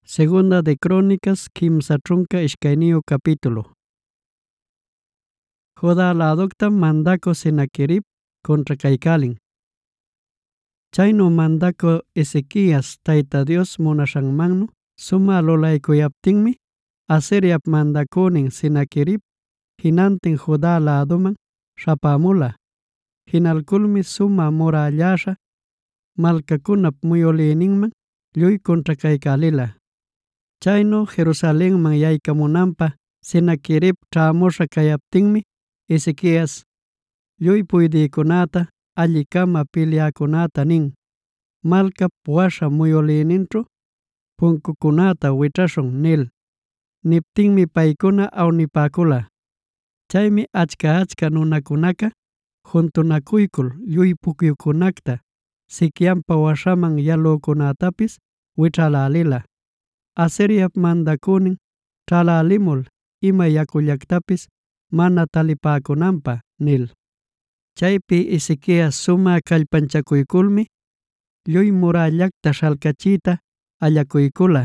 Segunda de Crónicas, kimsa trunka ishkayniyuq capítulo. Juda ladukta mandako Sennacherib contrakaykalin. Chaynu mandako Ezequias Tayta Dios munashanmannu suma lulaykuyaptinmi Asiriap mandakunin Sennacherib hinantin Juda laduman shapamula. Hinalkulmi suma murallasha malkakunap muyuliyninman lluy contrakaykalila. Chaynu Jerusalenman yaykamunanpaq Sennacherib ch'amusha kayaptinmi Ezequias lluy puydïkunata allikama peleakunata nin malkap washa muyuliyninćhu punkukunata wichashun nil. Niptinmi paykuna awnipäkula. Chaymi achka nunakunaka juntunakuykul lluy pukyukunakta Siqueampa washaman yalükunatapis wich'alälila. Asiriap mandakunin ch'alalimul ima yakullaktapis mana talipäkunanpaq nil. Chaypi Ezequias suma kallpanchakuykulmi lluy murallakta shalkachiyta allakuykula.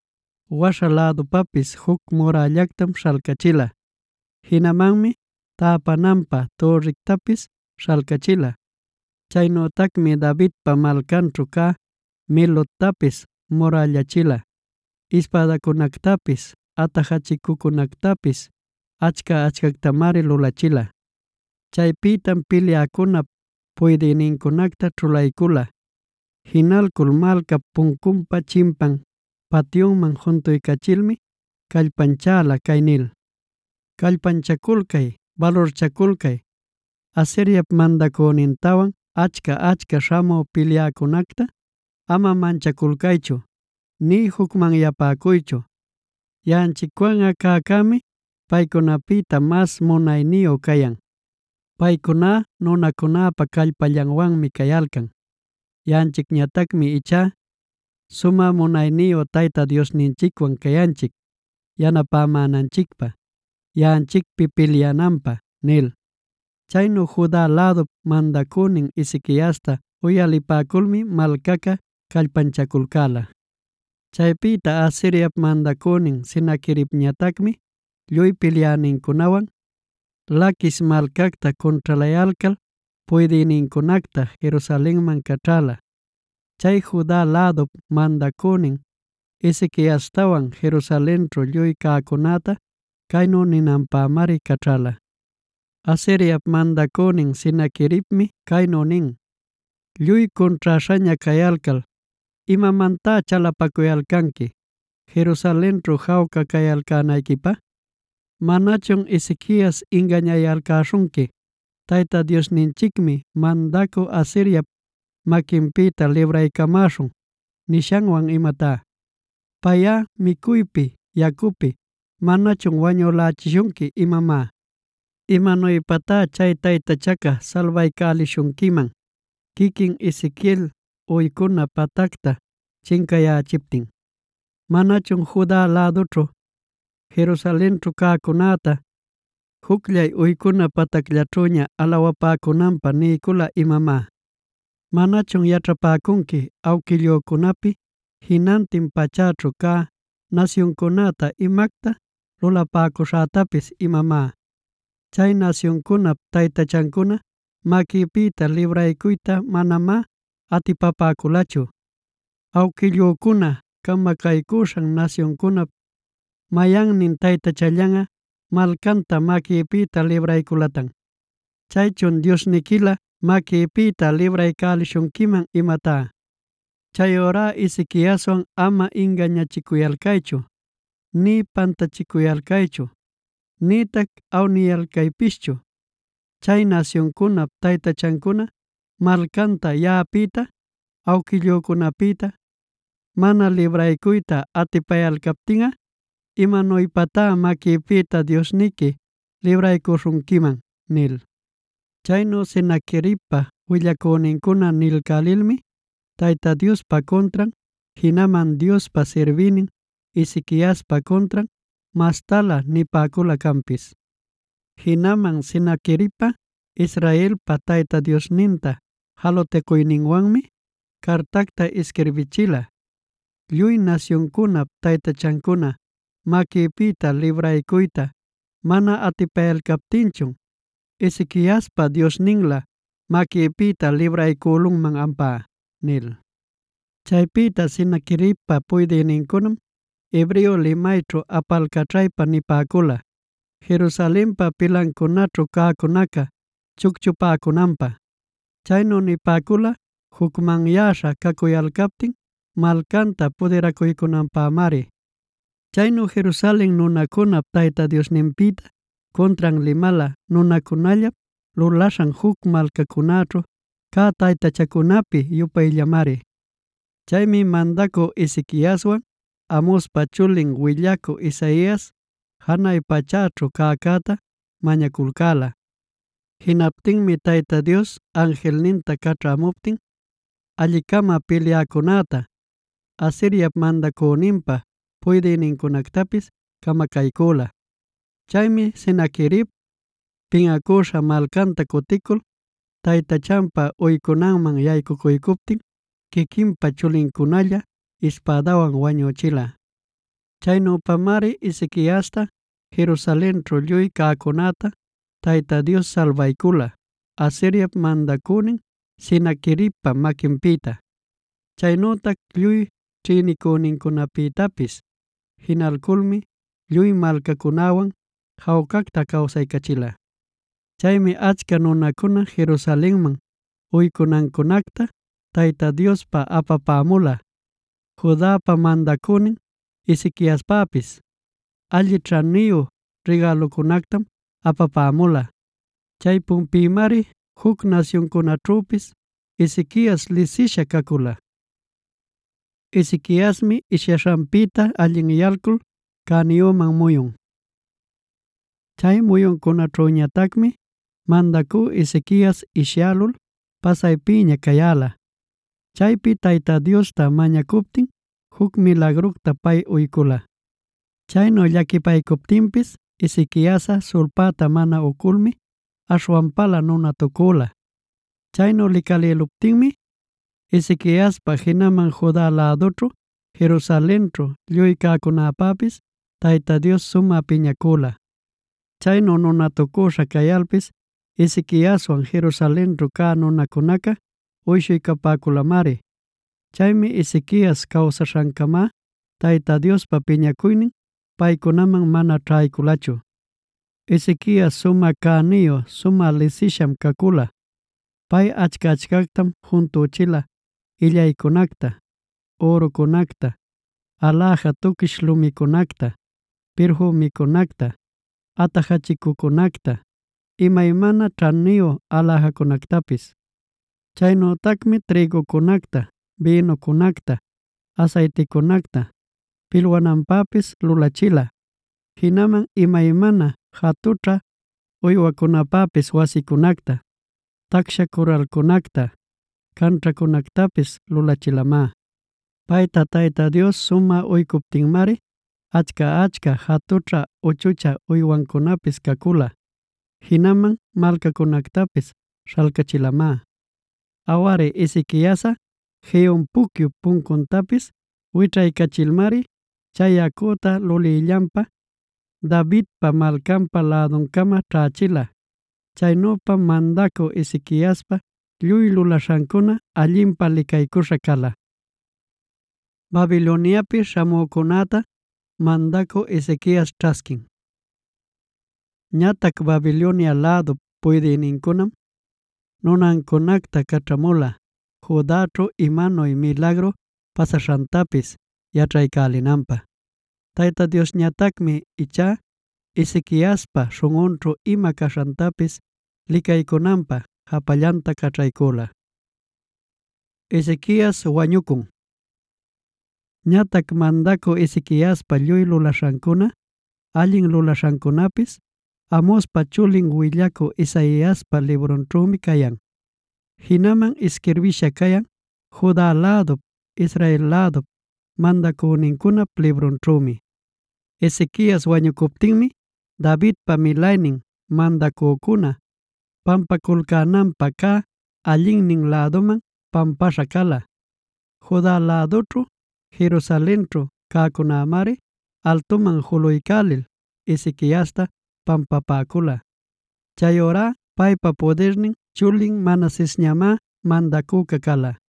Washa ladupapis huk murallaktam shalkachila. Hinamanmi täpananpaq torriktapis shalkachila. Chaynütakmi Davidpa malkanćhu kaq Milottapis murallachila. Ispadakunaktapis atajachikukunaktapis achkaktamari lulachila. Chaypitam peleakunap puydïninkunakta ćhulaykula. Hinalkul malka punkunpa chimpan patyunman juntuykachilmi kallpanchala kay nil: kallpanchakulkay, valorchakulkay, Asiriap mandakunintawan achka shamuq peleakunakta ama manchakulkaychu ni hukmanyapäkuychu. Ya'anchikwanqa kaqkaqmi paykunapita mas munayniyu kayan. Paykuna nunakunapa kallpallanwanmi kayalkan. Ya'anchikñataqmi icha suma munayniyu Tayta Diosninchikwan kayanchik yanapämänanchikpaq, ya'anchikpi peleananpaq nil. Chaynu Juda ladup mandakunin Ezequiasta uyalipäkulmi malkaqa kallpanchakulkala. Chaypita Asiriap mandakunin Sennacheribñataqmi lluy peleaninkunawan Laquis malkaqta contralayalkal puydïninkunakta Jerusalenman kach'ala. Chay Juda ladup mandakunin Ezequiastawan Jerusalenćhu lluy kaqkunata kaynu ninanpämari kach'ala: Asiriap mandakunin Sennacheribmi kaynu nin: lluy contrashaña kayalkal ¿imamantá chalapakuyalkanki Jerusalenćhu jawka kayalkanaykipaq? ¿Manachun Ezequias engañayalkashunki Tayta Diosninchikmi mandaku Asiriap makinpita libraykamashun nishanwan imatá? Pay'a mikuypi yakupi manachun wañulachishunki imamá? ¿Imanuypatá chay taytachaqa salvaykälishunkiman kikin Ezequiel uykuna patakta chinkayächiptin? ¿Manachun Juda ladućhu Jerusalenćhu kaqkunata juklay uykuna patakllaćhuña alawapäkunanpaq niykula imamá? ¿Manachun yach'apäkunki awkillukunapi jinantin pachäćhu kaq nasyunkunata imaqta lulapäkushätapis imamá? Chay nasyuncunap taytachankuna makiypita libraykuyta manamá atipapäkulachu. Awkillukuna kamakaykushan nasyuncunap mayannin taytachallanqa malkanta makiypita libraykulatan. Chaychun Diosnikila makiypita libraykälishunkiman imatá? Chayurá Ezequiaswan ama engañachikuyalkaychu, ni pantachikuyalkaychu, nitaq awniyalkaypischu. Chay nasyuncunap taytachankuna malkanta yaꞌapita awkillukunapita mana libraykuyta atipayalkaptinqa ¿imanuypatá makiypita Diosniki libraykushunkiman? Nil. Chaynu Sennacheribpa willakuninkuna nilkalilmi Tayta Diospa contran hinaman Diospa sirbinin Ezequiaspa contran mastala nipäkula kanpis. Hinaman Sennacheribpa Israelpa Tayta Diosninta halutekuyninwanmi cartacta escribichila. lluy nacionkunap taytachankuna makiypita libraykuyta mana atipayalkaptinchun, Ezequiaspa Diosninla makiypita libraykulunman ampa nil. Chaypita Sinaqueribpa puydïninkunam hebreo limayćhu apalkachaypa nipäkula, Jerusalenpa pilankunaćhu kaqkunaqa chukchupäkunanpaq. Chaynu nipäkula hukmanyasha kakuyalkaptin malkanta pudirakuykunanpämari. Chaynu Jerusalen nunakunap Tayta Diosninpita contran limala nunakunallap lulashan huk malkakunaćhu ka taytachakunapi yupayllamari. Chaymi mandaku Ezequiaswan Amospa chulin willaku Isaías hanay pachaćhu kaqkata mañakulkala. Hinaptinmi Tayta Dios angelninta kach'amuptin allikama peleakunata Asiriap mandakuninpa puydïninkunaktapis kamakaykula. Chaymi Sinaquerib pin'akusha malkanta kutikul taytachanpa uykunanman yaykukuykuptin kikinpa chulinkunalla espadawan wañuchila. Chaynupamari Ezequiasta Jerusalenćhu lluy kaqkunata Tayta Dios salvaykula Asiriap mandakunin Sinaqueribpa makinpita. Chaynutak lluy ćhi'nikuninkunapitapis hinalkulmi lluy malkakunawan hawkaqta kawsaykachila. Chaymi achka nunakuna Jerusalenman uykunankunakta Tayta Diospa apapämula, Judapa mandakunin Ezequiaspapis alli ch'aniyu regalukunaktam apapämula. Chaypunpimari huk nacionkunaćhupis Ezequias lisisha kakula. Ezequiasmi ishyashanpita allinyalkul kaniyuman muyun. Chay muyunkunaćhuñatakmi mandaku Ezequias ishyalul pasaypiña kayala. Chaypi Tayta Diosta mañakuptin huk milagrukta pay uykula. Chaynu llakipaykuptinpis Ezequiasa sulpata mana ukulmi ashwanpala nunatukula. Chaynu likaliluptinmi Ezequiaspa hinaman Judá ladoćhu Jerusalenćhu lluy kaqkunapapis Tayta Dios suma piñakula. Chaynu nunatukusha kayalpis Ezequiaswan Jerusalenćhu ka nunakunaqa uyshuykapäkulamari. Chaymi Ezequias kawsashankama Tayta Diospa piñakuynin paykunaman mana ćhaykulachu. Ezequias suma kaniyu suma lisisham kakula. Pay achkaktam juntuchila illaykunakta, orukunakta, alhaja tukish lumikunakta, perfumikunakta, atajachikukunakta, imaymana ch'aniyu alhajakunaktapis. Chaynutakmi trigukunakta, vinukunakta, aceitikunakta, pilwananpapis lulachila. Hinaman imaymana hatucha uywakunapapis wasikunakta, taksha kuralkunakta, kantrakunaktapis lulachilama. Payta Tayta Dios suma uykuptinmari achka hatucha uchucha uywankunapis kakula. Hinaman malkakunaktapis shalkachilama. Awari Ezequiasa Geon pukyu punkuntapis wich'aykachilmari chay yakuta lulillanpa Davidpa malkanpa ladunkama ch'achila. Chaynupam mandaku Ezequiaspa lluy lulashankuna allinpa likaykusha kala. Babiloniapi shamukunata mandaku Ezequias ch'askin. Ñatak Babilonia lado puydïninkunam nunankunakta kach'amula Judaćhu imanuy milagro pasashantapis yach'aykalinanpa. Tayta Diosñatakmi icha Ezequiaspa shunqunćhu ima kashantapis likaykunanpa hapallanta kach'aykula. Ezequias wañukun. Ñatak mandaku Ezequiaspa lluy lulashankuna allin lulashankunapis Amospa chulin willaku Isaíaspa librunćhumi kayan. Hinaman escribisha kayan Judá lado, Israel lado mandakuninkuna librunćhumi. Ezequias wañukuptinmi Davidpa milaynin mandakukuna pampakulkananpa ka allinnin ladoman pampasha kala. Judá ladoćhu Jerusalenćhu kaqkunamari altuman juluykalil Ezequiasta pampapäkula. Chayura paypa pudirnin chulin Manasesñamá mandakuqa kala.